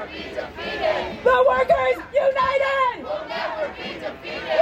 The workers united! Will never be defeated!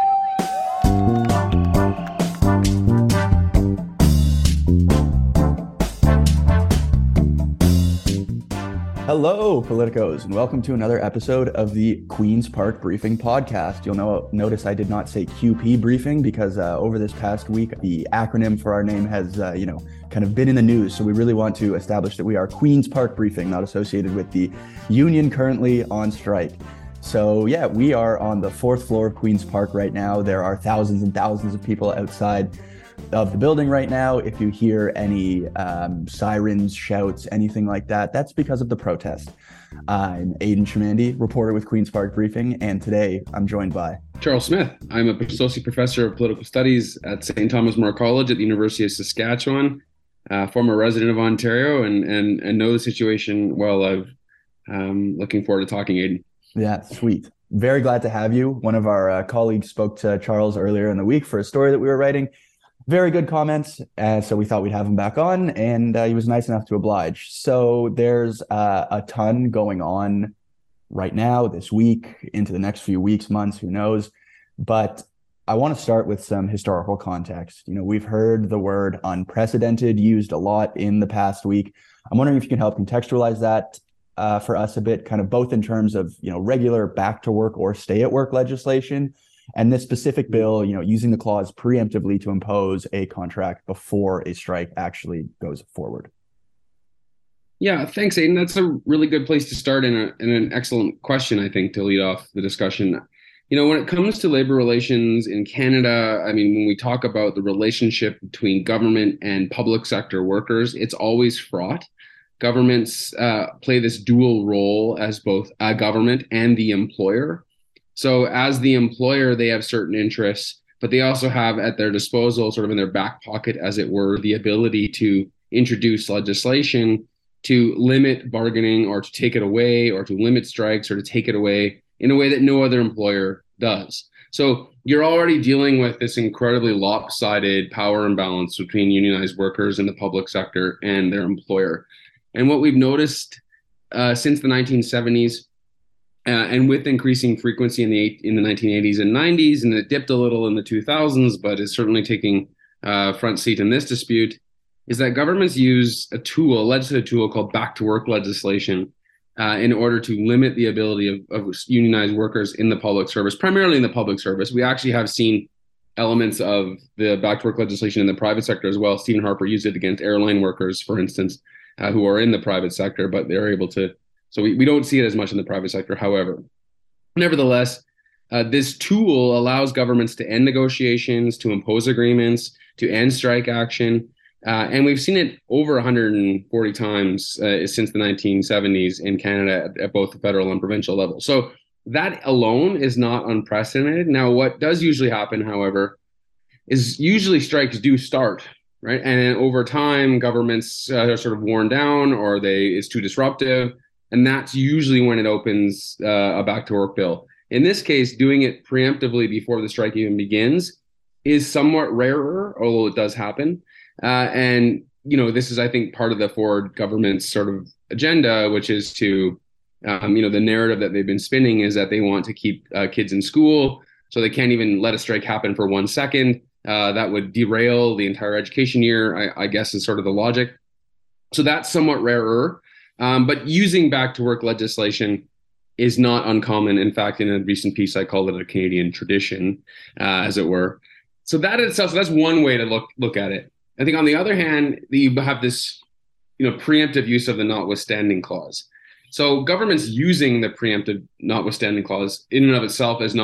Hello, Politicos, and welcome to another episode of the Queen's Park Briefing Podcast. You'll notice I did not say QP Briefing because over this past week, the acronym for our name has, kind of been in the news. So we really want to establish that we are Queen's Park Briefing, not associated with the union currently on strike. So yeah, we are on the fourth floor of Queen's Park right now. There are thousands and thousands of people outside of the building right now. If you hear any sirens, shouts, anything like that, that's because of the protest. I'm Aidan Shamandi, reporter with Queen's Park Briefing, and today I'm joined by Charles Smith. I'm an associate professor of political studies at St. Thomas More College at the University of Saskatchewan, former resident of Ontario, and know the situation well. I'm looking forward to talking, Aidan. Yeah, sweet. Very glad to have you. One of our colleagues spoke to Charles earlier in the week for a story that we were writing. Very good comments, so we thought we'd have him back on, and he was nice enough to oblige. So there's a ton going on right now, this week, into the next few weeks, months, who knows. But I want to start with some historical context. We've heard the word unprecedented used a lot in the past week. I'm wondering if you can help contextualize that for us a bit, kind of both in terms of, regular back to work or stay at work legislation, and this specific bill, using the clause preemptively to impose a contract before a strike actually goes forward. Yeah, thanks, Aidan. That's a really good place to start and an excellent question, I think, to lead off the discussion. When it comes to labor relations in Canada, when we talk about the relationship between government and public sector workers, it's always fraught. Governments play this dual role as both a government and the employer. So as the employer, they have certain interests, but they also have at their disposal, sort of in their back pocket, as it were, the ability to introduce legislation to limit bargaining or to take it away, or to limit strikes or to take it away in a way that no other employer does. So you're already dealing with this incredibly lopsided power imbalance between unionized workers in the public sector and their employer. And what we've noticed since the 1970s, and with increasing frequency in the 1980s and 90s, and it dipped a little in the 2000s, but is certainly taking front seat in this dispute, is that governments use a legislative tool called back to work legislation in order to limit the ability of unionized workers in the public service, primarily in the public service. We actually have seen elements of the back to work legislation in the private sector as well. Stephen Harper used it against airline workers, for instance, who are in the private sector, but they're able to. So we don't see it as much in the private sector. However, nevertheless, this tool allows governments to end negotiations, to impose agreements, to end strike action. And we've seen it over 140 times since the 1970s in Canada at both the federal and provincial level. So that alone is not unprecedented. Now, what does usually happen, however, is usually strikes do start, right? And over time, governments are sort of worn down, or it's too disruptive. And that's usually when it opens a back to work bill. In this case, doing it preemptively before the strike even begins is somewhat rarer, although it does happen. And this is, I think, part of the Ford government's sort of agenda, which is to, the narrative that they've been spinning is that they want to keep kids in school, so they can't even let a strike happen for 1 second. That would derail the entire education year, I guess, is sort of the logic. So that's somewhat rarer. But using back to work legislation is not uncommon. In fact, in a recent piece, I called it a Canadian tradition, as it were. So that itself, so that's one way to look at it. I think on the other hand, you have this, preemptive use of the notwithstanding clause. So governments using the preemptive notwithstanding clause in and of itself it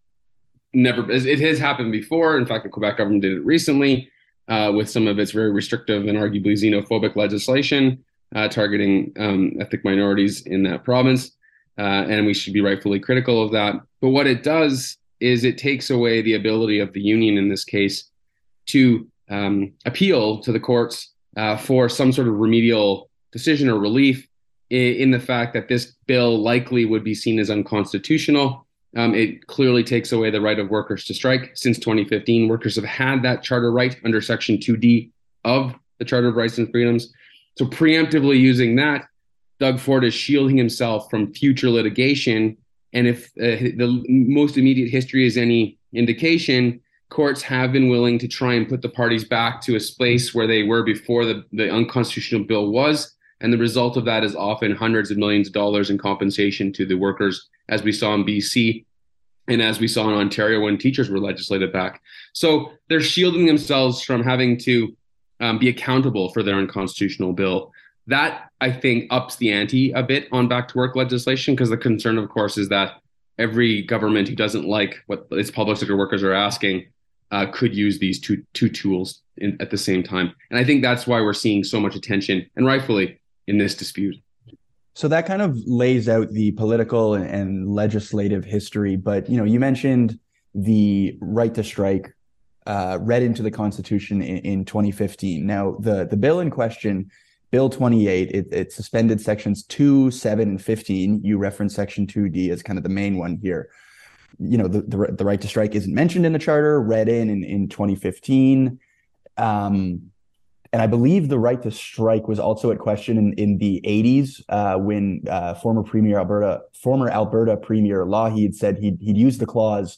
has happened before. In fact, the Quebec government did it recently with some of its very restrictive and arguably xenophobic legislation targeting ethnic minorities in that province. And we should be rightfully critical of that. But what it does is it takes away the ability of the union in this case to appeal to the courts for some sort of remedial decision or relief in the fact that this bill likely would be seen as unconstitutional. It clearly takes away the right of workers to strike. Since 2015, workers have had that charter right under Section 2D of the Charter of Rights and Freedoms. So preemptively using that Doug Ford is shielding himself from future litigation. And if the most immediate history is any indication, courts have been willing to try and put the parties back to a space where they were before the unconstitutional bill was. And the result of that is often hundreds of millions of dollars in compensation to the workers, as we saw in BC and as we saw in Ontario when teachers were legislated back. So they're shielding themselves from having to be accountable for their unconstitutional bill. That, I think, ups the ante a bit on back to work legislation, because the concern, of course, is that every government who doesn't like what its public sector workers are asking could use these two tools at the same time. And I think that's why we're seeing so much attention, and rightfully, in this dispute. So that kind of lays out the political and legislative history. But, you mentioned the right to strike read into the Constitution in 2015. Now, the bill in question, Bill 28, it suspended sections 2, 7, and 15. You reference section 2D as kind of the main one here. The right to strike isn't mentioned in the charter, read in 2015. And I believe the right to strike was also at question in the 80s when former Alberta Premier Lougheed said he'd use the clause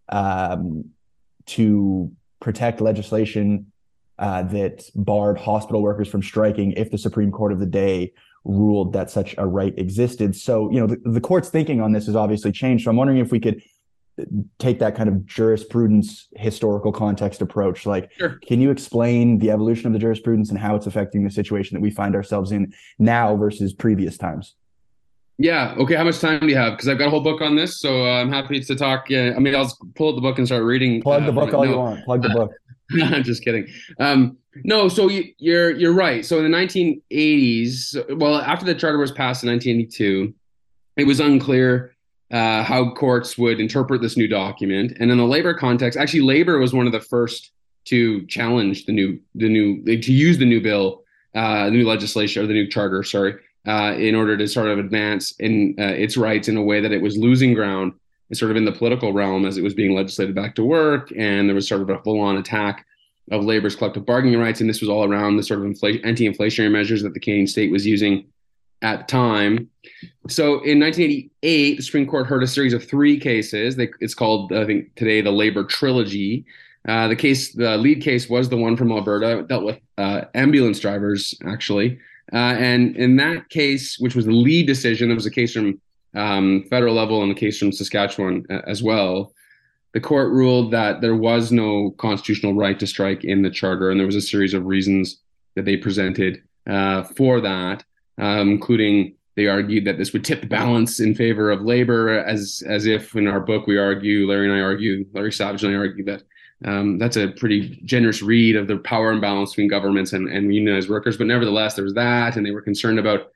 to protect legislation that barred hospital workers from striking if the Supreme Court of the day ruled that such a right existed. So, the court's thinking on this has obviously changed. So I'm wondering if we could take that kind of jurisprudence historical context approach. Like, sure. Can you explain the evolution of the jurisprudence and how it's affecting the situation that we find ourselves in now versus previous times? Yeah. Okay. How much time do you have? Because I've got a whole book on this, so I'm happy to talk. I mean, I'll pull up the book and start reading. Plug the book all you want. Plug the book. I'm just kidding. No, so you're right. So in the 1980s, well, after the charter was passed in 1982, it was unclear how courts would interpret this new document. And in the labor context, actually, labor was one of the first to challenge to use the new bill, the new legislation, or the new charter, in order to sort of advance in its rights in a way that it was losing ground, sort of in the political realm as it was being legislated back to work. And there was sort of a full-on attack of labor's collective bargaining rights. And this was all around the sort of anti-inflationary measures that the Canadian state was using at the time. So in 1988, the Supreme Court heard a series of 3 cases. It's called, I think today, the Labor Trilogy. The lead case was the one from Alberta. It dealt with ambulance drivers, actually. And in that case, which was the lead decision, there was a case from federal level and a case from Saskatchewan as well. The court ruled that there was no constitutional right to strike in the charter, and there was a series of reasons that they presented for that. Including, they argued that this would tip the balance in favor of labor, as if in our book Larry Savage and I argue that that's a pretty generous read of the power imbalance between governments and unionized workers. But nevertheless, there was that, and they were concerned about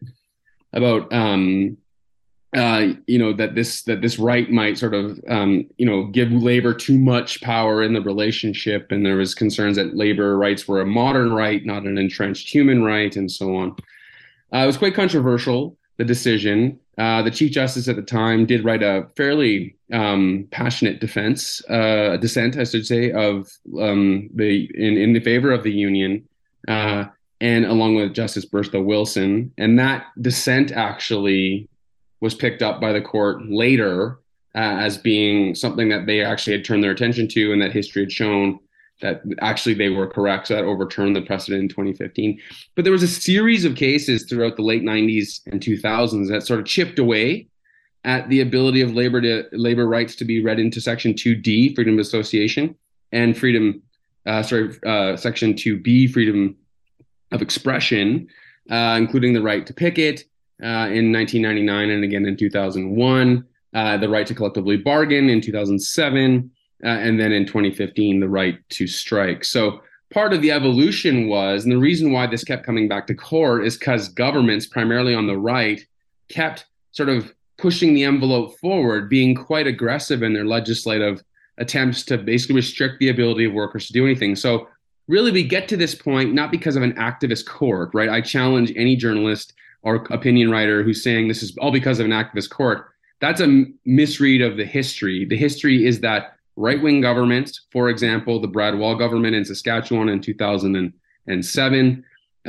that this right might sort of give labor too much power in the relationship, and there was concerns that labor rights were a modern right, not an entrenched human right, and so on. It was quite controversial, the decision. The Chief Justice at the time did write a fairly passionate dissent, I should say, of in the favor of the union, and along with Justice Bertha Wilson. And that dissent actually was picked up by the court later as being something that they actually had turned their attention to, and that history had shown that actually they were correct. So that overturned the precedent in 2015. But there was a series of cases throughout the late 90s and 2000s that sort of chipped away at the ability of labor rights to be read into Section 2D, freedom of association, and Section 2B, freedom of expression, including the right to picket in 1999 and again in 2001, the right to collectively bargain in 2007, and then in 2015, the right to strike. So part of the evolution was, and the reason why this kept coming back to court is because governments, primarily on the right, kept sort of pushing the envelope forward, being quite aggressive in their legislative attempts to basically restrict the ability of workers to do anything. So really, we get to this point not because of an activist court, right? I challenge any journalist or opinion writer who's saying this is all because of an activist court. That's a misread of the history. The history is that right-wing governments, for example, the Brad Wall government in Saskatchewan in 2007,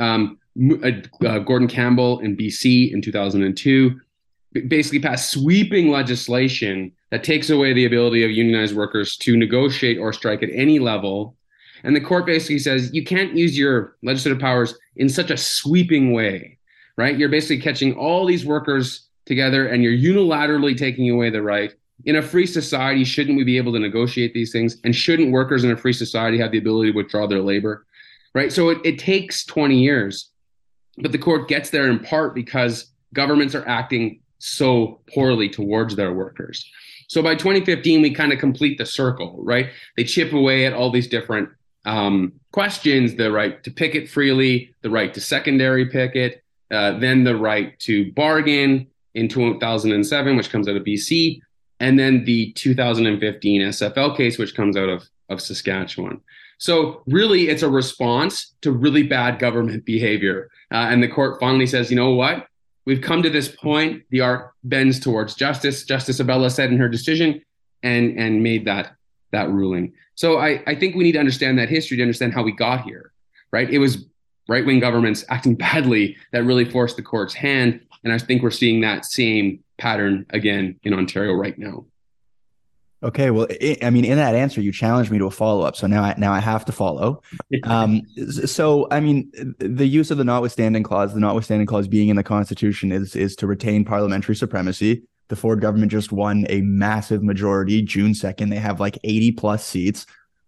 Gordon Campbell in BC in 2002 basically passed sweeping legislation that takes away the ability of unionized workers to negotiate or strike at any level. And the court basically says you can't use your legislative powers in such a sweeping way, right? You're basically catching all these workers together and you're unilaterally taking away the right. In a free society, shouldn't we be able to negotiate these things? And shouldn't workers in a free society have the ability to withdraw their labor, right? So it takes 20 years, but the court gets there in part because governments are acting so poorly towards their workers. So by 2015, we kind of complete the circle, right? They chip away at all these different questions, the right to picket freely, the right to secondary picket, then the right to bargain in 2007, which comes out of BC, and then the 2015 SFL case, which comes out of Saskatchewan. So really, it's a response to really bad government behavior. And the court finally says, you know what? We've come to this point. The arc bends towards justice. Justice Abella said in her decision and made that ruling. So I think we need to understand that history to understand how we got here, right? It was right-wing governments acting badly that really forced the court's hand. And I think we're seeing that same pattern again in Ontario right now. Okay, well, I mean, in that answer, you challenged me to a follow-up, so now I have to follow. So, I mean, the use of the notwithstanding clause being in the Constitution is to retain parliamentary supremacy. The Ford government just won a massive majority June 2nd. They have like 80 plus seats.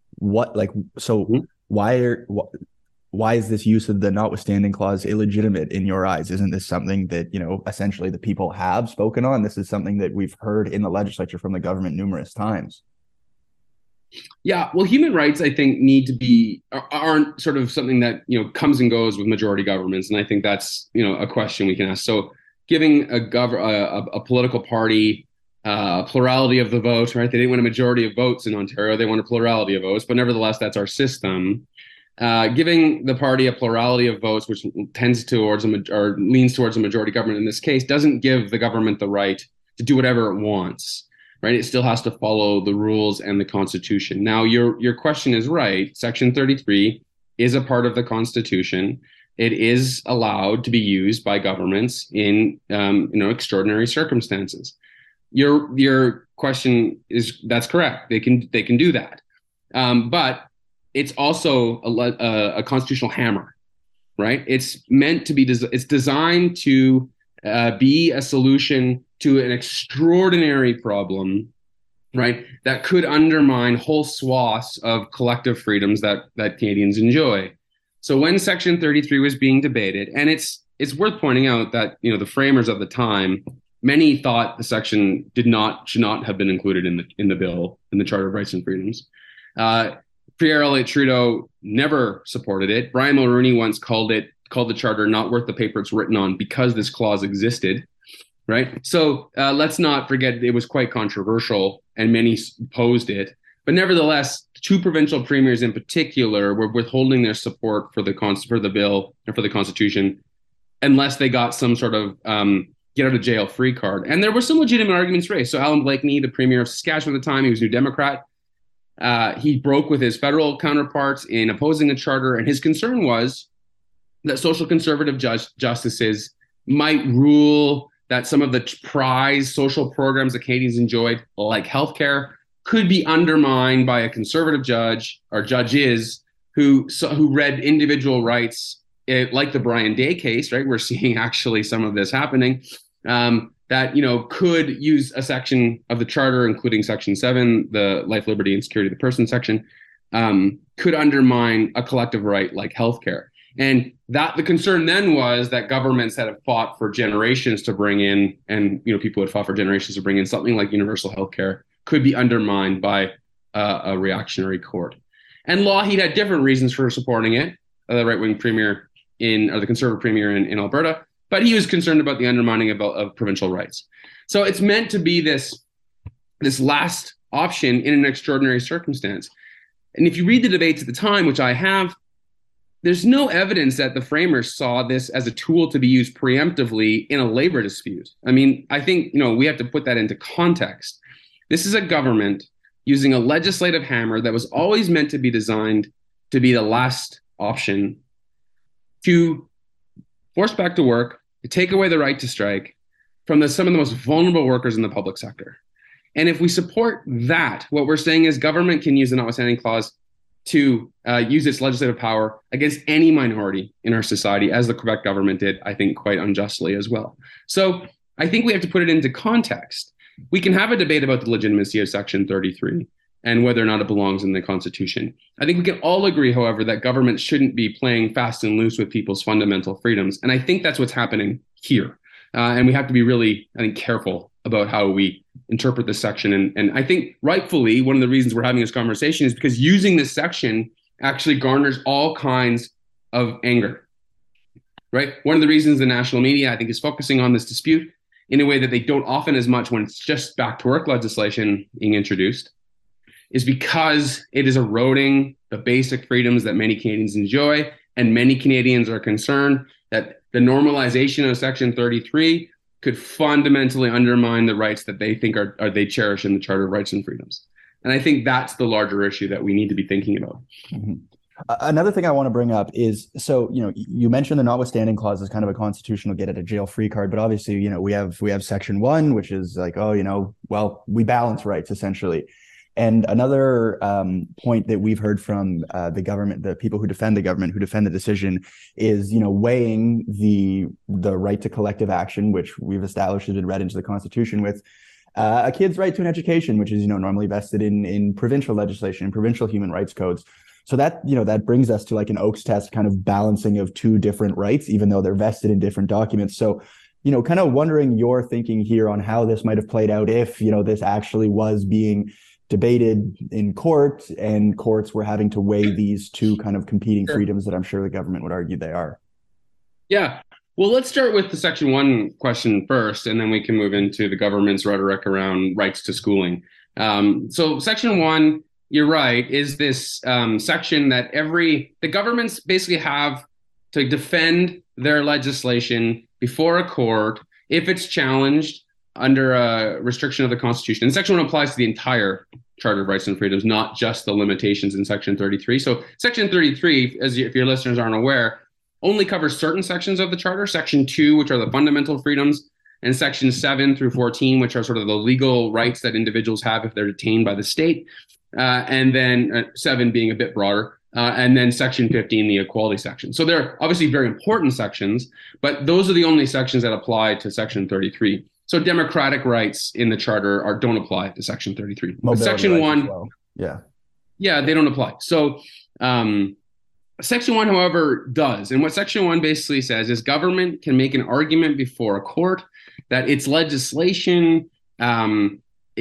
Why is this use of the notwithstanding clause illegitimate in your eyes? Isn't this something that, essentially the people have spoken on? This is something that we've heard in the legislature from the government numerous times. Yeah, well, human rights, I think, aren't sort of something that, comes and goes with majority governments. And I think that's, a question we can ask. So giving a political party plurality of the vote, right? They didn't win a majority of votes in Ontario. They won a plurality of votes. But nevertheless, that's our system. Giving the party a plurality of votes, which leans towards a majority government in this case, doesn't give the government the right to do whatever it wants, right? It still has to follow the rules and the Constitution. Now, your question is right. Section 33 is a part of the Constitution. It is allowed to be used by governments in extraordinary circumstances. Your question that's correct. They can do that, but it's also a constitutional hammer, right? It's meant to be. It's designed to be a solution to an extraordinary problem, right? That could undermine whole swaths of collective freedoms that Canadians enjoy. So when Section 33 was being debated, and it's worth pointing out that the framers of the time, many thought the section should not have been included in the bill, in the Charter of Rights and Freedoms. Pierre Elliott Trudeau never supported it. Brian Mulroney once called the charter not worth the paper it's written on because this clause existed, right? So let's not forget it was quite controversial and many opposed it. But nevertheless, two provincial premiers in particular were withholding their support for the bill and for the Constitution unless they got some sort of get out of jail free card. And there were some legitimate arguments raised. So Alan Blakeney, the premier of Saskatchewan at the time, he was New Democrat. He broke with his federal counterparts in opposing the charter, and his concern was that social conservative justices might rule that some of the prized social programs that Canadians enjoyed, like healthcare, could be undermined by a conservative judge or judges who read individual rights, like the Brian Day case, right? We're seeing actually some of this happening. That could use a section of the charter, including Section 7, the life, liberty, and security of the person section, could undermine a collective right like healthcare. And that the concern then was that governments that have fought for generations to bring in, and people had fought for generations to bring in something like universal healthcare could be undermined by a reactionary court. And Lougheed had different reasons for supporting it, the right-wing premier or the conservative premier in Alberta. But he was concerned about the undermining of provincial rights. So it's meant to be this last option in an extraordinary circumstance. And if you read the debates at the time, which I have, there's no evidence that the framers saw this as a tool to be used preemptively in a labor dispute. I mean, I think we have to put that into context. This is a government using a legislative hammer that was always meant to be designed to be the last option to forced back to work, to take away the right to strike from some of the most vulnerable workers in the public sector. And if we support that, what we're saying is government can use the notwithstanding clause to use its legislative power against any minority in our society, as the Quebec government did, I think, quite unjustly as well. So I think we have to put it into context. We can have a debate about the legitimacy of Section 33 and whether or not it belongs in the Constitution. I think we can all agree, however, that government shouldn't be playing fast and loose with people's fundamental freedoms. And I think that's what's happening here. And we have to be really, I think, careful about how we interpret this section. And I think rightfully, one of the reasons we're having this conversation is because using this section actually garners all kinds of anger, right? One of the reasons the national media, I think, is focusing on this dispute in a way that they don't often as much when it's just back to work legislation being introduced is because it is eroding the basic freedoms that many Canadians enjoy. And many Canadians are concerned that the normalization of Section 33 could fundamentally undermine the rights that they think are they cherish in the Charter of Rights and Freedoms. And I think that's the larger issue that we need to be thinking about. Mm-hmm. Another thing I want to bring up is, so, you mentioned the notwithstanding clause is kind of a constitutional get out of jail free card, but obviously, we have Section 1, which is like, well, we balance rights essentially. And another point that we've heard from the government, the people who defend the government, who defend the decision, is weighing the right to collective action, which we've established and read into the Constitution, with a kid's right to an education, which is normally vested in provincial legislation, provincial human rights codes. So that that brings us to like an Oakes test kind of balancing of two different rights, even though they're vested in different documents. So kind of wondering your thinking here on how this might have played out if this actually was being debated in court and courts were having to weigh these two kind of competing freedoms that I'm sure the government would argue they are. Yeah. Well, let's start with the Section 1 question first, and then we can move into the government's rhetoric around rights to schooling. So Section 1, you're right, is this section that the governments basically have to defend their legislation before a court if it's challenged under a restriction of the Constitution. And Section 1 applies to the entire Charter of Rights and Freedoms, not just the limitations in Section 33. So Section 33, if your listeners aren't aware, only covers certain sections of the Charter. Section 2, which are the fundamental freedoms, and Section 7 through 14, which are sort of the legal rights that individuals have if they're detained by the state. And then 7 being a bit broader. And then Section 15, the equality section. So they're obviously very important sections, but those are the only sections that apply to Section 33. So democratic rights in the Charter don't apply to Section 33. But Section 1, well. Yeah, they don't apply. So Section 1, however, does. And what Section 1 basically says is government can make an argument before a court that its legislation, while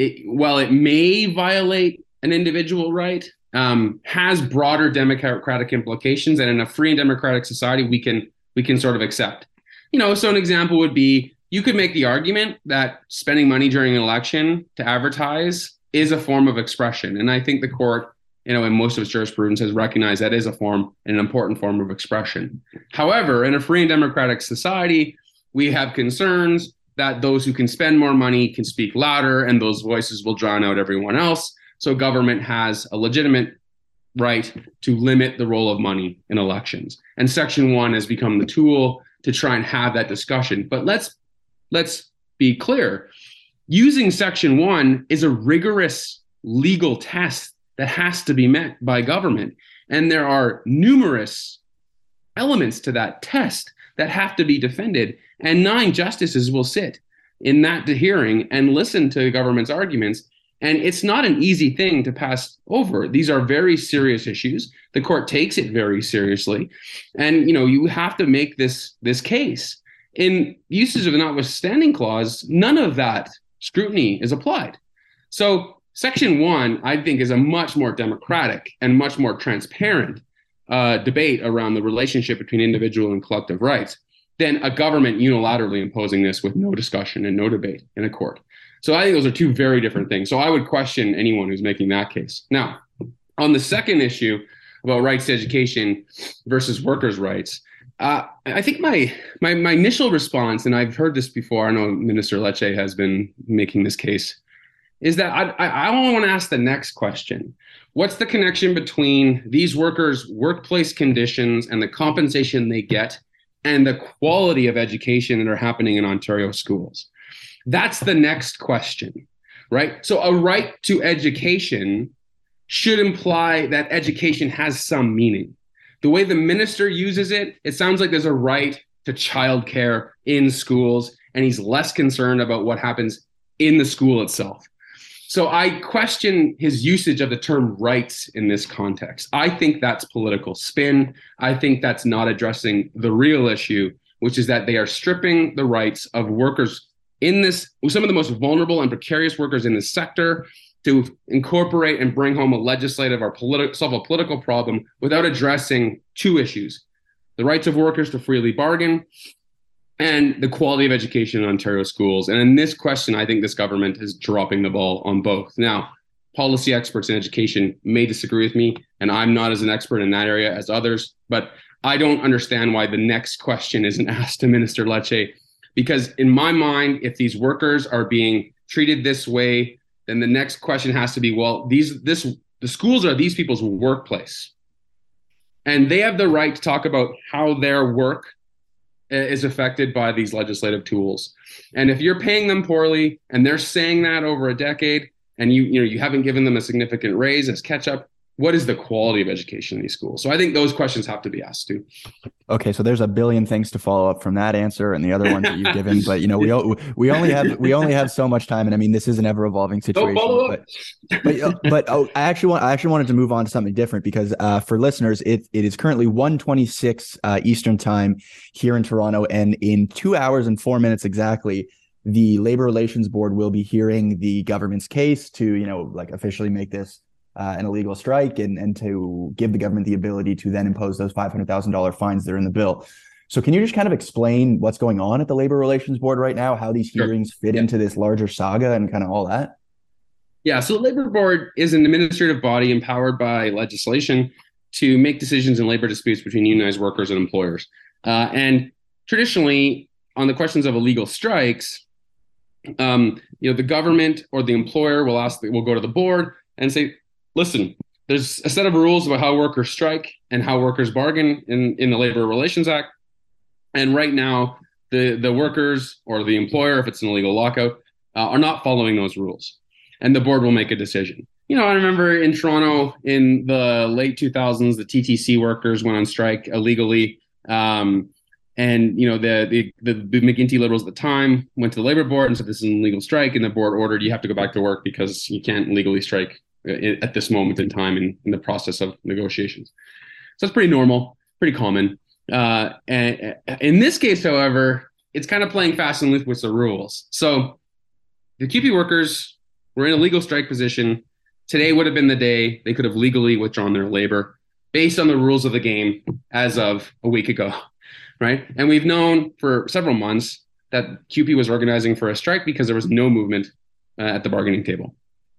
it may violate an individual right, has broader democratic implications, and in a free and democratic society, we can sort of accept. So an example would be, you could make the argument that spending money during an election to advertise is a form of expression. And I think the court, in most of its jurisprudence, has recognized that is a form, an important form of expression. However, in a free and democratic society, we have concerns that those who can spend more money can speak louder, and those voices will drown out everyone else. So government has a legitimate right to limit the role of money in elections. And Section 1 has become the tool to try and have that discussion. But let's be clear. Using Section 1 is a rigorous legal test that has to be met by government. And there are numerous elements to that test that have to be defended. And 9 justices will sit in that hearing and listen to the government's arguments. And it's not an easy thing to pass over. These are very serious issues. The court takes it very seriously. And, you have to make this case. In usage of the notwithstanding clause, none of that scrutiny is applied. So Section 1, I think, is a much more democratic and much more transparent debate around the relationship between individual and collective rights than a government unilaterally imposing this with no discussion and no debate in a court. So I think those are two very different things. So I would question anyone who's making that case. Now, on the second issue about rights to education versus workers' rights, I think my initial response, and I've heard this before, I know Minister Lecce has been making this case, is that I want to ask the next question. What's the connection between these workers' workplace conditions and the compensation they get and the quality of education that are happening in Ontario schools? That's the next question, right? So a right to education should imply that education has some meaning. The way the minister uses it, it sounds like there's a right to childcare in schools, and he's less concerned about what happens in the school itself. So I question his usage of the term rights in this context. I think that's political spin. I think that's not addressing the real issue, which is that they are stripping the rights of workers in this, some of the most vulnerable and precarious workers in this sector, to incorporate and bring home a legislative or solve a political problem without addressing two issues: the rights of workers to freely bargain and the quality of education in Ontario schools. And in this question, I think this government is dropping the ball on both. Now, policy experts in education may disagree with me, and I'm not as an expert in that area as others, but I don't understand why the next question isn't asked to Minister Lecce, because in my mind, if these workers are being treated this way, then the next question has to be, well, the schools are these people's workplace, and they have the right to talk about how their work is affected by these legislative tools. And if you're paying them poorly and they're saying that over a decade, and you haven't given them a significant raise as catch up, what is the quality of education in these schools? So I think those questions have to be asked too. Okay, so there's a billion things to follow up from that answer and the other ones that you've given, but we only have so much time, and I mean this is an ever evolving situation. But I actually wanted to move on to something different, because for listeners, it is currently 1:26 Eastern time here in Toronto, and in 2 hours and 4 minutes exactly, the Labor Relations Board will be hearing the government's case to officially make this an illegal strike, and to give the government the ability to then impose those $500,000 fines that are in the bill. So can you just kind of explain what's going on at the Labor Relations Board right now, how these hearings fit into this larger saga and kind of all that? Yeah, so the Labor Board is an administrative body empowered by legislation to make decisions in labor disputes between unionized workers and employers. And traditionally, on the questions of illegal strikes, the government or the employer will go to the board and say, listen, there's a set of rules about how workers strike and how workers bargain in the Labor Relations Act. And right now, the workers or the employer, if it's an illegal lockout, are not following those rules. And the board will make a decision. I remember in Toronto in the late 2000s, the TTC workers went on strike illegally. And the McGuinty Liberals at the time went to the Labor Board and said this is an illegal strike. And the board ordered, you have to go back to work because you can't legally strike at this moment in time in the process of negotiations. So it's pretty normal, pretty common. And in this case, however, it's kind of playing fast and loose with the rules. So the CUPE workers were in a legal strike position. Today would have been the day they could have legally withdrawn their labor based on the rules of the game as of a week ago, right? And we've known for several months that CUPE was organizing for a strike because there was no movement at the bargaining table.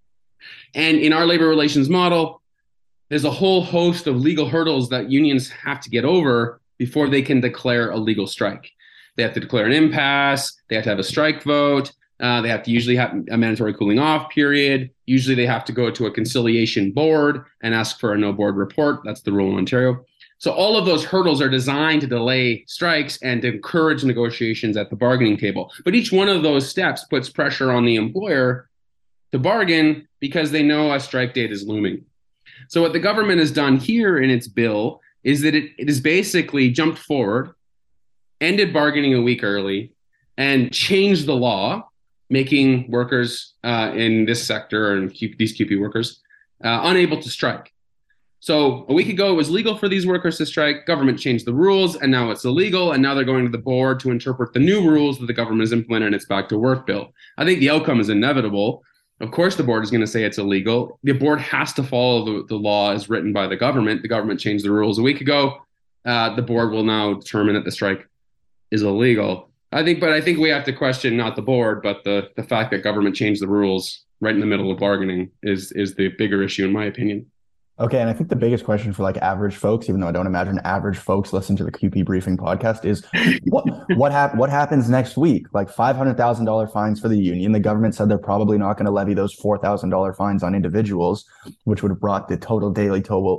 And in our labor relations model, there's a whole host of legal hurdles that unions have to get over before they can declare a legal strike. They have to declare an impasse. They have to have a strike vote. They have to usually have a mandatory cooling off period. Usually they have to go to a conciliation board and ask for a no board report. That's the rule in Ontario. So all of those hurdles are designed to delay strikes and to encourage negotiations at the bargaining table. But each one of those steps puts pressure on the employer to bargain because they know a strike date is looming. So what the government has done here in its bill is that it has basically jumped forward, ended bargaining a week early, and changed the law, making workers in this sector and these CUPE workers unable to strike. So a week ago, it was legal for these workers to strike. Government changed the rules, and now it's illegal. And now they're going to the board to interpret the new rules that the government has implemented in its back to work bill. I think the outcome is inevitable. Of course, the board is going to say it's illegal. The board has to follow the law as written by the government. The government changed the rules a week ago. The board will now determine that the strike is illegal. I think we have to question not the board, but the fact that government changed the rules right in the middle of bargaining is the bigger issue, in my opinion. Okay, and I think the biggest question for average folks, even though I don't imagine average folks listen to the CUPE Briefing podcast, is what happens next week? $500,000 fines for the union. The government said they're probably not going to levy those $4,000 fines on individuals, which would have brought the total daily toll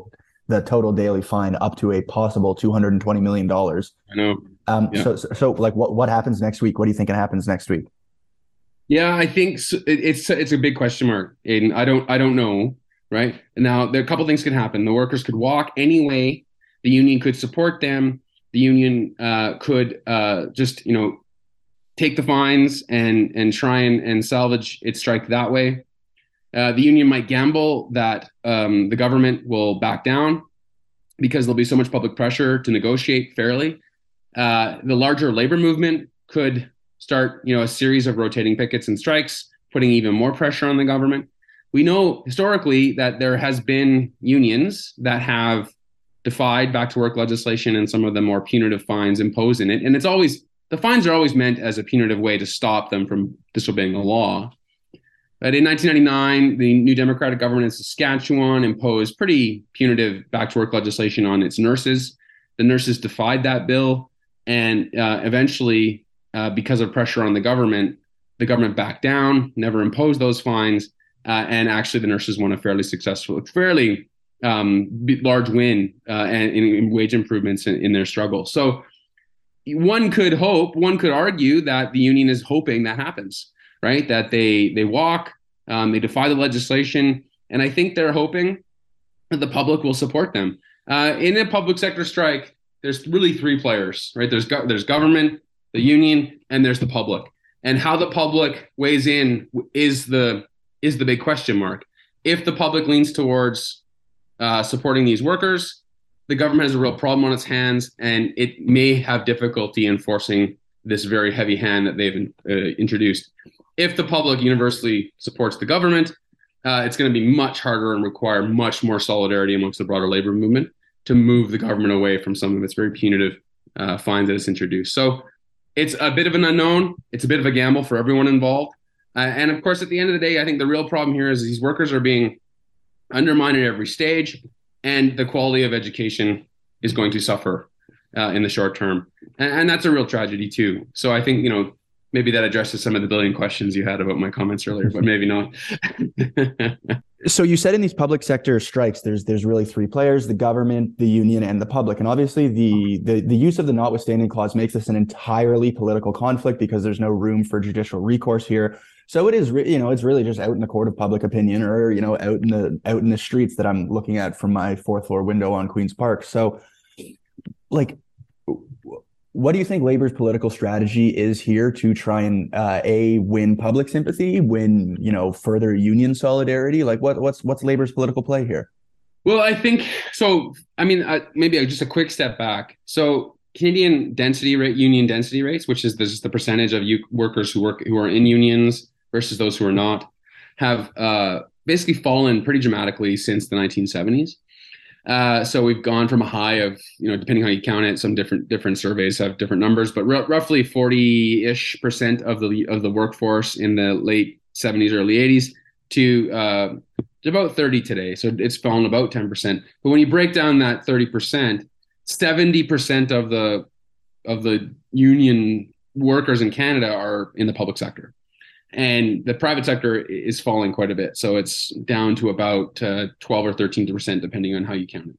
the total daily fine up to a possible $220 million. I know. So like what happens next week? What do you think happens next week? Yeah, I think it's a big question mark, Aiden. I don't know. Right now, there are a couple things could happen. The workers could walk anyway. The union could support them. The union could just take the fines and try and salvage its strike that way. The union might gamble that the government will back down because there'll be so much public pressure to negotiate fairly. The larger labor movement could start, a series of rotating pickets and strikes, putting even more pressure on the government. We know historically that there has been unions that have defied back to work legislation and some of the more punitive fines imposed in it. And the fines are always meant as a punitive way to stop them from disobeying the law. But in 1999, the New Democratic government in Saskatchewan imposed pretty punitive back to work legislation on its nurses. The nurses defied that bill. And eventually, because of pressure on the government backed down, never imposed those fines. And actually, the nurses won a fairly large win and in wage improvements in their struggle. So one could argue that the union is hoping that happens, right? That they walk, they defy the legislation, and I think they're hoping that the public will support them. In a public sector strike, there's really three players, right? There's government, the union, and there's the public. And how the public weighs in is the big question mark. If the public leans towards supporting these workers, the government has a real problem on its hands, and it may have difficulty enforcing this very heavy hand that they've introduced. If the public universally supports the government, it's going to be much harder and require much more solidarity amongst the broader labor movement to move the government away from some of its very punitive fines that it's introduced. So it's a bit of an unknown. It's a bit of a gamble for everyone involved. And of course, at the end of the day, I think the real problem here is these workers are being undermined at every stage, and the quality of education is going to suffer in the short term. And that's a real tragedy too. So I think, maybe that addresses some of the billion questions you had about my comments earlier, but maybe not. So you said in these public sector strikes, there's really three players: the government, the union, and the public. And obviously the use of the notwithstanding clause makes this an entirely political conflict because there's no room for judicial recourse here. So it is, it's really just out in the court of public opinion, or, out in the streets that I'm looking at from my fourth floor window on Queen's Park. So like, what do you think Labor's political strategy is here to try and win public sympathy, win, further union solidarity? Like what's Labor's political play here? Well, I think so. I mean, maybe just a quick step back. So Canadian union density rates, which is the percentage of workers who are in unions versus those who are not, have basically fallen pretty dramatically since the 1970s. So we've gone from a high of, depending how you count it, some different surveys have different numbers, but roughly 40-ish% of the workforce in the late 70s, early 80s to about 30 today. So it's fallen about 10%. But when you break down that 30%, 70% of the union workers in Canada are in the public sector. And the private sector is falling quite a bit. So it's down to about 12 or 13%, depending on how you count it.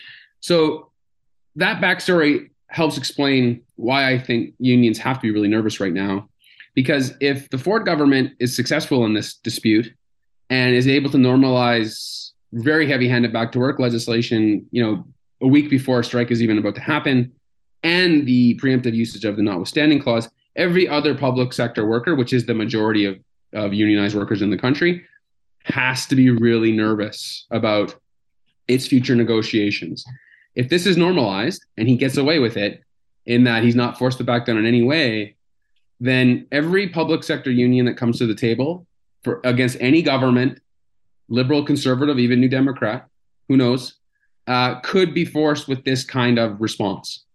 So that backstory helps explain why I think unions have to be really nervous right now. Because if the Ford government is successful in this dispute and is able to normalize very heavy-handed back-to-work legislation, a week before a strike is even about to happen, and the preemptive usage of the notwithstanding clause, every other public sector worker, which is the majority of unionized workers in the country, has to be really nervous about its future negotiations. If this is normalized and he gets away with it in that he's not forced to back down in any way, then every public sector union that comes to the table against any government, liberal, conservative, even New Democrat, who knows, could be forced with this kind of response.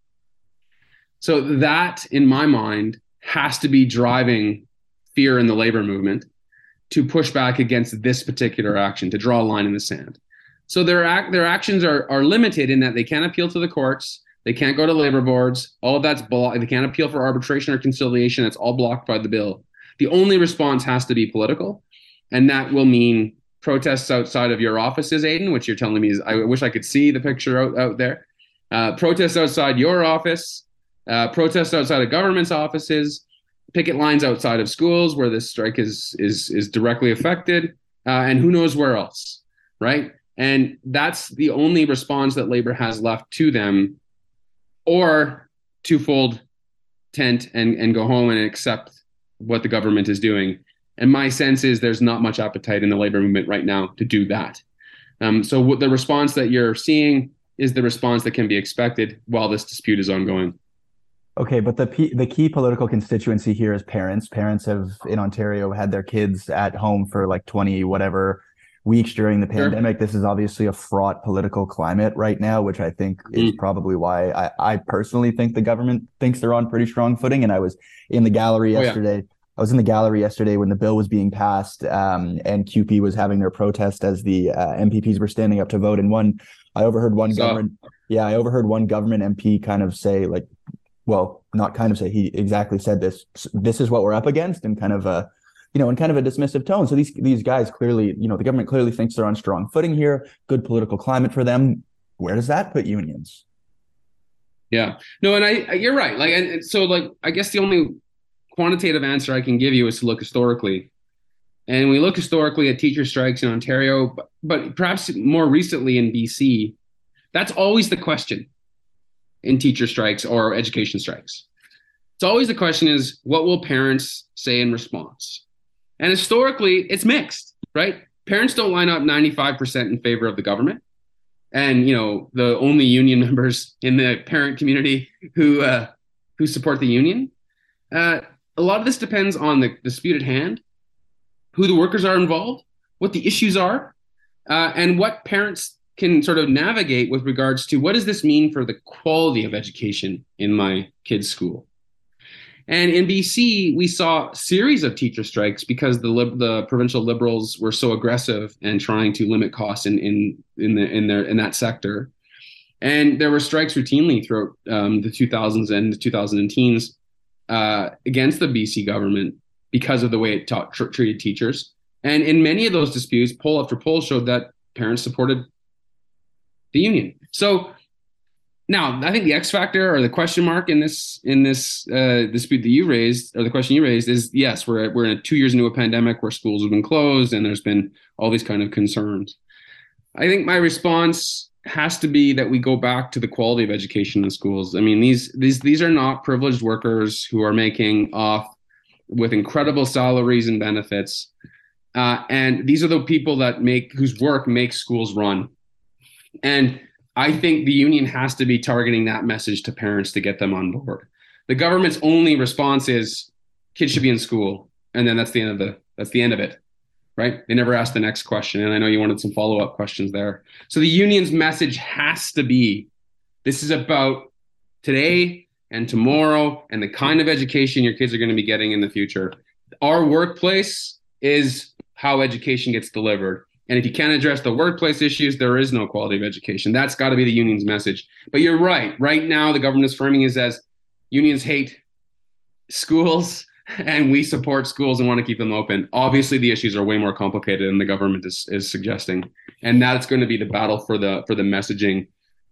So that, in my mind, has to be driving fear in the labor movement to push back against this particular action, to draw a line in the sand. So their actions are limited in that they can't appeal to the courts, they can't go to labor boards, all of that's blocked. They can't appeal for arbitration or conciliation, that's all blocked by the bill. The only response has to be political, and that will mean protests outside of your offices, Aiden, which you're telling me is, I wish I could see the picture out there. Protests outside your office, protests outside of government's offices, picket lines outside of schools where this strike is directly affected, and who knows where else, right? And that's the only response that Labor has left to them, or to fold tent and go home and accept what the government is doing. And my sense is there's not much appetite in the labor movement right now to do that. So what the response that you're seeing is the response that can be expected while this dispute is ongoing. Okay, but the key political constituency here is parents. Parents have in Ontario had their kids at home for like 20 whatever weeks during the pandemic. Sure. This is obviously a fraught political climate right now, which I think is probably why I personally think the government thinks they're on pretty strong footing. And I was in the gallery yesterday. Yeah. I was in the gallery yesterday when the bill was being passed, and CUPE was having their protest as the MPPs were standing up to vote. And I overheard one government MP kind of say, like, well, not kind of say, he exactly said this is what we're up against, and kind of in kind of a dismissive tone. So these guys clearly, the government clearly thinks they're on strong footing here, good political climate for them. Where does that put unions? Yeah, no, and you're right. Like, and so like, I guess the only quantitative answer I can give you is to look historically. And we look historically at teacher strikes in Ontario, but perhaps more recently in BC, that's always the question in teacher strikes or education strikes. It's always the question is, what will parents say in response? And historically, it's mixed, right? Parents don't line up 95% in favor of the government. And, the only union members in the parent community who support the union. A lot of this depends on the dispute at hand, who the workers are involved, what the issues are, and what parents can sort of navigate with regards to what does this mean for the quality of education in my kid's school. And in BC, we saw a series of teacher strikes because the provincial Liberals were so aggressive and trying to limit costs in that sector. And there were strikes routinely throughout the 2000s and the 2010s against the BC government because of the way it treated teachers. And in many of those disputes, poll after poll showed that parents supported the union. So now I think the X factor or the question mark in this dispute that you raised, or the question you raised, is yes, we're in 2 years into a pandemic where schools have been closed and there's been all these kind of concerns. I think my response has to be that we go back to the quality of education in schools. I mean, these are not privileged workers who are making off with incredible salaries and benefits. And these are the people whose work makes schools run. And I think the union has to be targeting that message to parents to get them on board. The government's only response is kids should be in school. And then that's the end of it. Right? They never asked the next question. And I know you wanted some follow-up questions there. So the union's message has to be, this is about today and tomorrow and the kind of education your kids are going to be getting in the future. Our workplace is how education gets delivered. And if you can't address the workplace issues, there is no quality of education. That's got to be the union's message. But you're right. Right now, the government is framing it as unions hate schools and we support schools and want to keep them open. Obviously, the issues are way more complicated than the government is suggesting. And that's going to be the battle for the messaging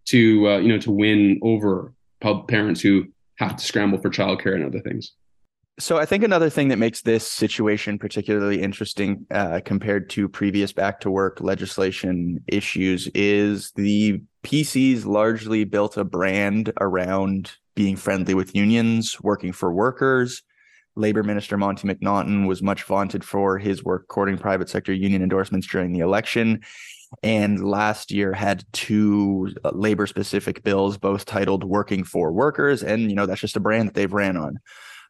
to win over parents who have to scramble for childcare and other things. So I think another thing that makes this situation particularly interesting compared to previous back to work legislation issues is the PCs largely built a brand around being friendly with unions, working for workers. Labor Minister Monty McNaughton was much vaunted for his work courting private sector union endorsements during the election. And last year had 2 labor-specific bills, both titled Working for Workers. And, that's just a brand that they've ran on.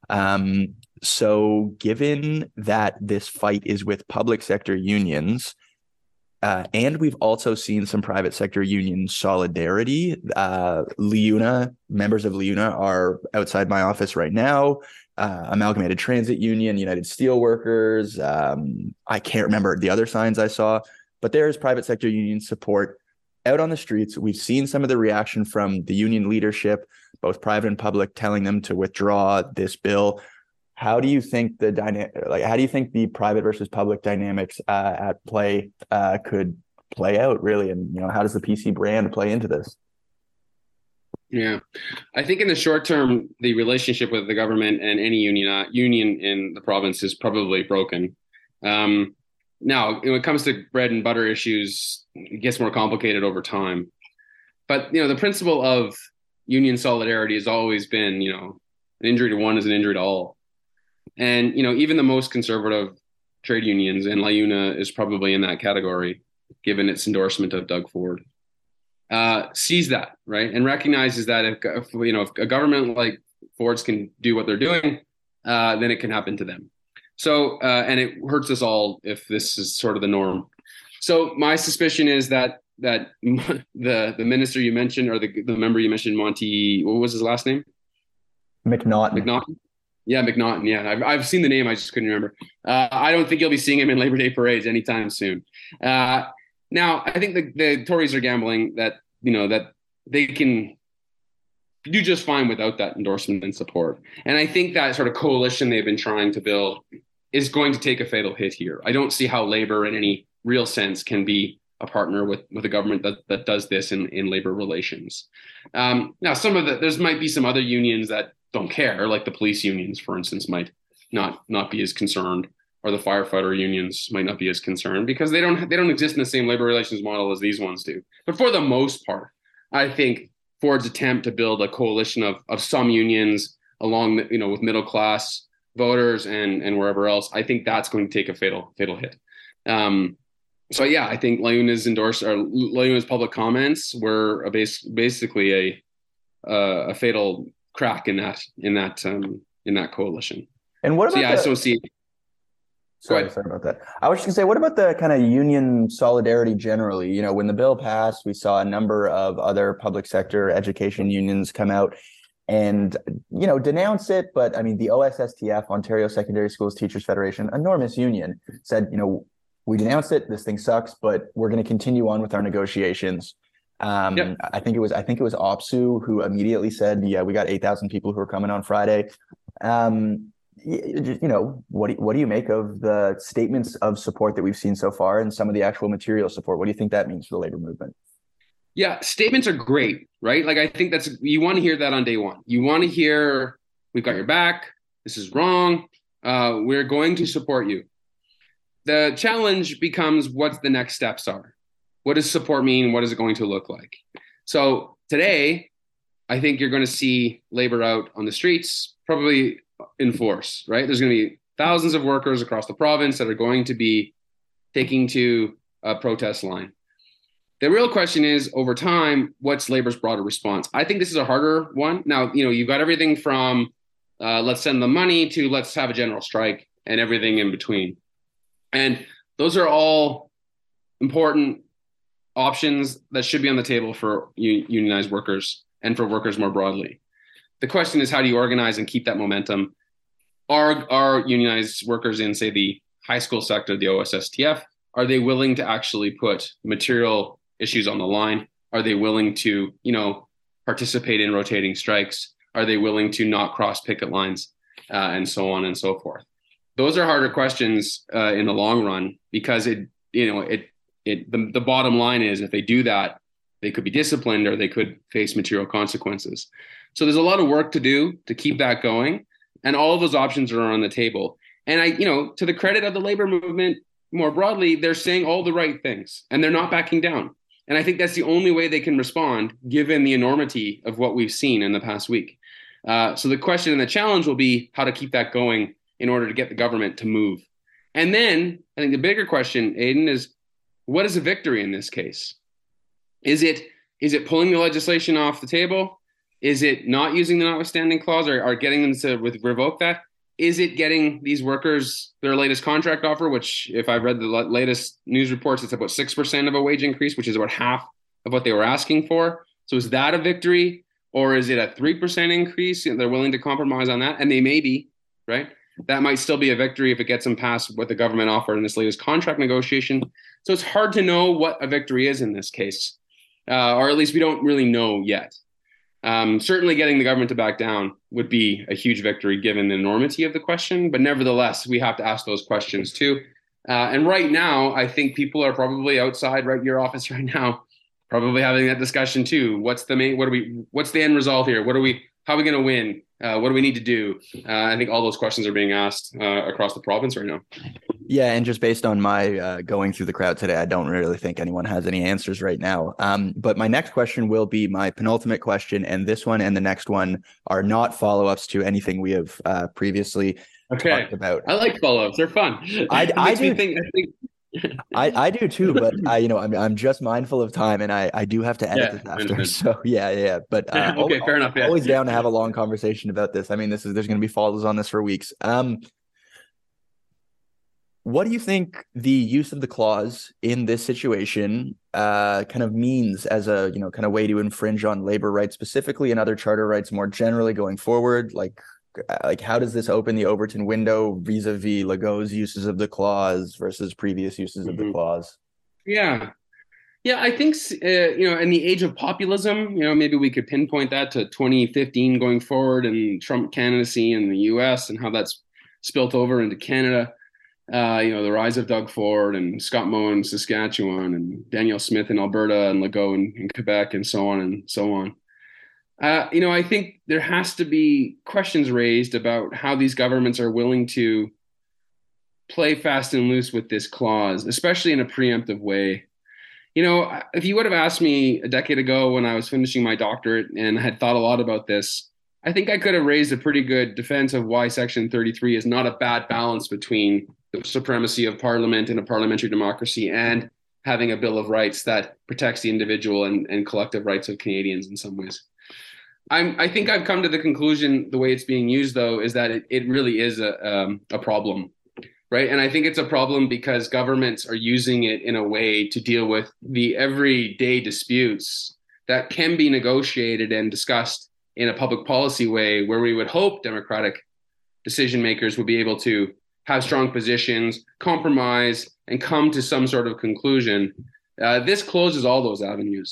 So given that this fight is with public sector unions, and we've also seen some private sector union solidarity, LiUNA, members of LiUNA are outside my office right now, Amalgamated Transit Union, United Steelworkers, I can't remember the other signs I saw, but there is private sector union support out on the streets. We've seen some of the reaction from the union leadership, both private and public, telling them to withdraw this bill. how do you think how do you think the private versus public dynamics at play could play out really? And, how does the PC brand play into this? Yeah, I think in the short term, the relationship with the government and any union in the province is probably broken. Now, when it comes to bread and butter issues, it gets more complicated over time. But the principle of union solidarity has always been, an injury to one is an injury to all. And even the most conservative trade unions, and LiUNA is probably in that category, given its endorsement of Doug Ford, sees that, right, and recognizes that if a government like Ford's can do what they're doing, then it can happen to them. So, and it hurts us all if this is sort of the norm. So my suspicion is that the minister you mentioned, or the member you mentioned, Monty, what was his last name? McNaughton. Yeah, McNaughton. Yeah, I've seen the name. I just couldn't remember. I don't think you'll be seeing him in Labor Day parades anytime soon. Now, I think the Tories are gambling that that they can do just fine without that endorsement and support. And I think that sort of coalition they've been trying to build is going to take a fatal hit here. I don't see how Labor, in any real sense, can be a partner with a government that does this in labor relations. Now, there might be some other unions that don't care, like the police unions, for instance, might not be as concerned, or the firefighter unions might not be as concerned because they don't exist in the same labor relations model as these ones do. But for the most part, I think Ford's attempt to build a coalition of some unions along with middle class voters and wherever else, I think that's going to take a fatal hit. So yeah, I think LiUNA's public comments were basically a fatal crack in that coalition. And what about I so see. Sorry about that. I was just gonna say, what about the kind of union solidarity generally? When the bill passed, we saw a number of other public sector education unions come out and, denounce it. But I mean, the OSSTF, Ontario Secondary Schools Teachers Federation, enormous union, said, we denounced it. This thing sucks, but we're going to continue on with our negotiations. Yep. I think it was OPSEU who immediately said, yeah, we got 8,000 people who are coming on Friday. What do you make of the statements of support that we've seen so far and some of the actual material support? What do you think that means for the labor movement? Yeah, statements are great, right? Like, I think you want to hear that on day one. You want to hear, we've got your back. This is wrong. We're going to support you. The challenge becomes what the next steps are. What does support mean? What is it going to look like? So today, I think you're going to see labor out on the streets, probably in force, right? There's going to be thousands of workers across the province that are going to be taking to a protest line. The real question is, over time, what's labor's broader response? I think this is a harder one. Now, you've got everything from let's send the money to let's have a general strike and everything in between. And those are all important options that should be on the table for unionized workers and for workers more broadly. The question is, how do you organize and keep that momentum? Are unionized workers in, say, the high school sector, the OSSTF, are they willing to actually put material issues on the line? Are they willing to, participate in rotating strikes? Are they willing to not cross picket lines, and so on and so forth? Those are harder questions in the long run, because the bottom line is, if they do that, they could be disciplined or they could face material consequences. So there's a lot of work to do to keep that going, and all of those options are on the table. And to the credit of the labor movement more broadly, they're saying all the right things and they're not backing down. And I think that's the only way they can respond, given the enormity of what we've seen in the past week. So the question and the challenge will be how to keep that going in order to get the government to move. And then I think the bigger question, Aidan, is what is a victory in this case? Is it pulling the legislation off the table? Is it not using the notwithstanding clause or getting them to revoke that? Is it getting these workers their latest contract offer, which, if I've read the latest news reports, it's about 6% of a wage increase, which is about half of what they were asking for. So is that a victory? Or is it a 3% increase? They're willing to compromise on that, and they may be, right? That might still be a victory if it gets them past what the government offered in this latest contract negotiation. So it's hard to know what a victory is in this case, or at least we don't really know yet. Certainly getting the government to back down would be a huge victory given the enormity of the question, but nevertheless, we have to ask those questions too. And right now, I think people are probably outside your office right now, probably having that discussion too. What's the end result here? How are we going to win? What do we need to do? I think all those questions are being asked across the province right now. Yeah, and just based on my going through the crowd today, I don't really think anyone has any answers right now. But my next question will be my penultimate question, and this one and the next one are not follow-ups to anything we have previously talked about. I like follow-ups; they're fun. I do. I do too, but I'm just mindful of time, and I do have to edit this after. So yeah. But okay, fair enough. Yeah. Always down to have a long conversation about this. I mean, there's going to be follows on this for weeks. What do you think the use of the clause in this situation kind of means as a kind of way to infringe on labor rights specifically and other charter rights more generally going forward? Like how does this open the Overton window vis-a-vis Legault's uses of the clause versus previous uses of the clause? Yeah, I think in the age of populism, maybe we could pinpoint that to 2015 going forward and Trump candidacy in the U.S. and how that's spilt over into Canada. The rise of Doug Ford and Scott Moe in Saskatchewan and Danielle Smith in Alberta and Legault in Quebec and so on and so on. I think there has to be questions raised about how these governments are willing to play fast and loose with this clause, especially in a preemptive way. If you would have asked me a decade ago when I was finishing my doctorate and had thought a lot about this, I think I could have raised a pretty good defense of why Section 33 is not a bad balance between the supremacy of Parliament in a parliamentary democracy and having a Bill of Rights that protects the individual and collective rights of Canadians in some ways. I think I've come to the conclusion the way it's being used, though, is that it really is a problem, right? And I think it's a problem because governments are using it in a way to deal with the everyday disputes that can be negotiated and discussed in a public policy way where we would hope democratic decision makers would be able to have strong positions, compromise, and come to some sort of conclusion. This closes all those avenues.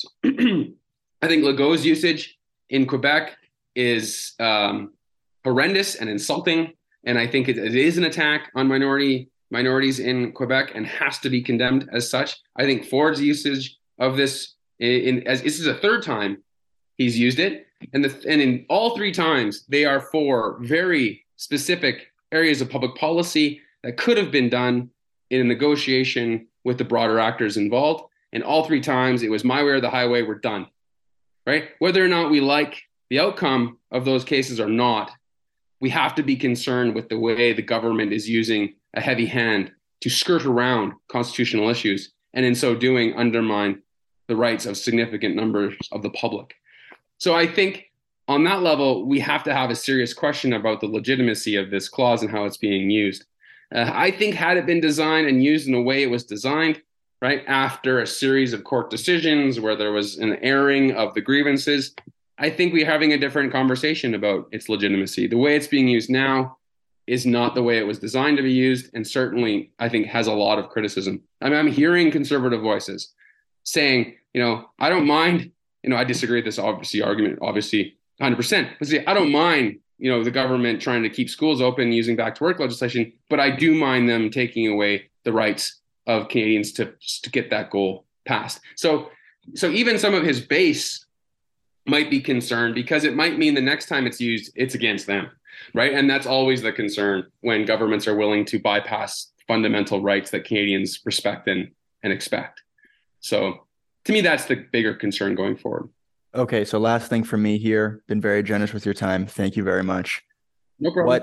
I think Legault's usage in Quebec is horrendous and insulting, and I think it is an attack on minorities in Quebec and has to be condemned as such. I think Ford's usage of this, as this is a third time he's used it, and in all three times they are for very specific areas of public policy that could have been done in a negotiation with the broader actors involved. And all three times it was my way or the highway, we're done, right? Whether or not we like the outcome of those cases or not, we have to be concerned with the way the government is using a heavy hand to skirt around constitutional issues, and in so doing, undermine the rights of significant numbers of the public. So I think on that level, we have to have a serious question about the legitimacy of this clause and how it's being used. I think had it been designed and used in the way it was designed, right, after a series of court decisions where there was an airing of the grievances, I think we're having a different conversation about its legitimacy. The way it's being used now is not the way it was designed to be used, and certainly I think has a lot of criticism. I mean, I'm hearing conservative voices saying, I don't mind, I disagree with this argument, obviously, 100%. But see, I don't mind, the government trying to keep schools open using back to work legislation, but I do mind them taking away the rights of Canadians to get that goal passed. So even some of his base might be concerned because it might mean the next time it's used, it's against them, right? And that's always the concern when governments are willing to bypass fundamental rights that Canadians respect and expect. So to me, that's the bigger concern going forward. Okay, so last thing from me here. Been very generous with your time. Thank you very much. No problem.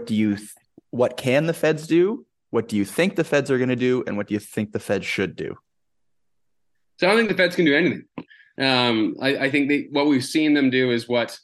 What can the feds do? What do you think the feds are going to do? And what do you think the feds should do? So I don't think the feds can do anything. I think what we've seen them do is what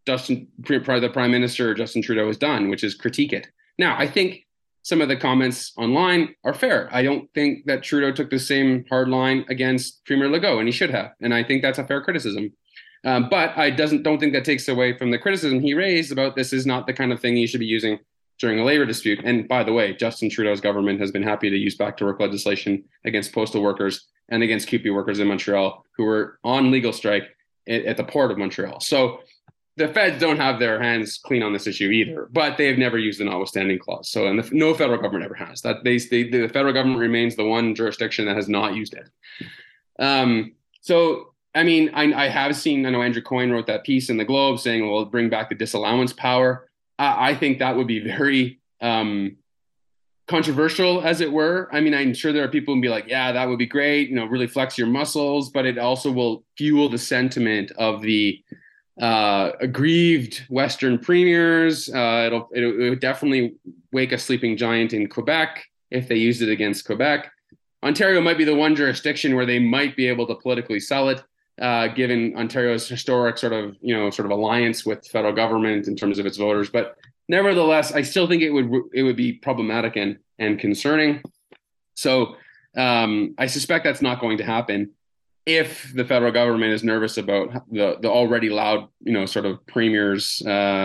the Prime Minister Justin Trudeau has done, which is critique it. Now, I think some of the comments online are fair. I don't think that Trudeau took the same hard line against Premier Legault, and he should have. And I think that's a fair criticism. But I don't think that takes away from the criticism he raised about this is not the kind of thing you should be using during a labor dispute. And by the way, Justin Trudeau's government has been happy to use back to work legislation against postal workers and against CUPE workers in Montreal who were on legal strike at the port of Montreal. So the Feds don't have their hands clean on this issue either, but they have never used the notwithstanding clause. So, and no federal government ever has. That the federal government remains the one jurisdiction that has not used it. So, I mean, I have seen, I know Andrew Coyne wrote that piece in the Globe saying, well, bring back the disallowance power. I think that would be very controversial, as it were. I mean, I'm sure there are people who be like, yeah, that would be great, really flex your muscles, but it also will fuel the sentiment of the aggrieved Western premiers. It would definitely wake a sleeping giant in Quebec if they used it against Quebec. Ontario might be the one jurisdiction where they might be able to politically sell it, given Ontario's historic sort of alliance with the federal government in terms of its voters. But nevertheless, I still think it would be problematic and concerning. So I suspect that's not going to happen if the federal government is nervous about the already loud, sort of premiers'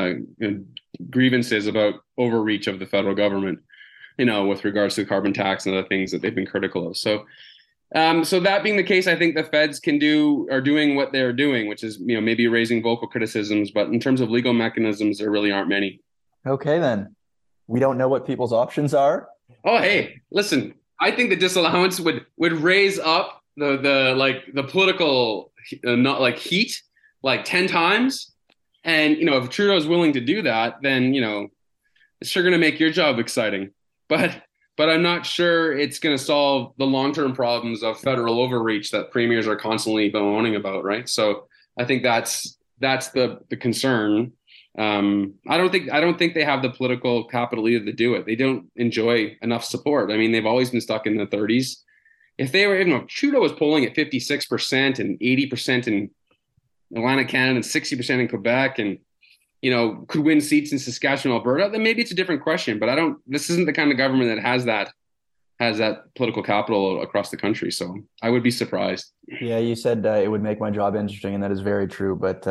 grievances about overreach of the federal government, with regards to the carbon tax and other things that they've been critical of. So, so that being the case, I think the Feds are doing what they're doing, which is, maybe raising vocal criticisms. But in terms of legal mechanisms, there really aren't many. Okay, then. We don't know what people's options are. Oh, hey, listen, I think the disallowance would raise up the political heat 10 times. And, if Trudeau is willing to do that, then, it's sure going to make your job exciting. But I'm not sure it's going to solve the long-term problems of federal overreach that premiers are constantly bemoaning about, right? So I think that's the concern. I don't think they have the political capital either to do it. They don't enjoy enough support. I mean, they've always been stuck in the 30s. If Trudeau was polling at 56% and 80% in Atlantic Canada and 60% in Quebec and, could win seats in Saskatchewan, Alberta, then maybe it's a different question. But this isn't the kind of government that has that political capital across the country. So I would be surprised. Yeah, you said it would make my job interesting, and that is very true. But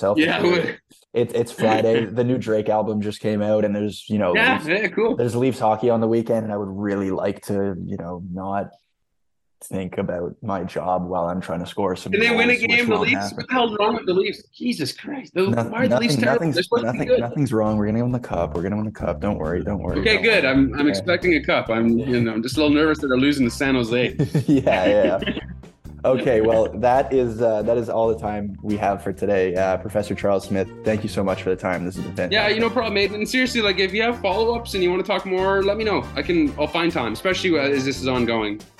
it's Friday. The new Drake album just came out, and there's cool. There's Leafs hockey on the weekend, and I would really like to not think about my job while I'm trying to score some. Did they goals, win a game? The Leafs? What the hell's wrong with the Leafs? Jesus Christ! Nothing's wrong. We're gonna win the cup. Don't worry. Okay, good. I'm expecting a cup. I'm just a little nervous that they're losing to San Jose. yeah. Okay, well, that is all the time we have for today. Professor Charles Smith, thank you so much for the time. This has been fantastic. Yeah, no problem, mate. And seriously, if you have follow-ups and you want to talk more, let me know. I'll find time, especially as this is ongoing.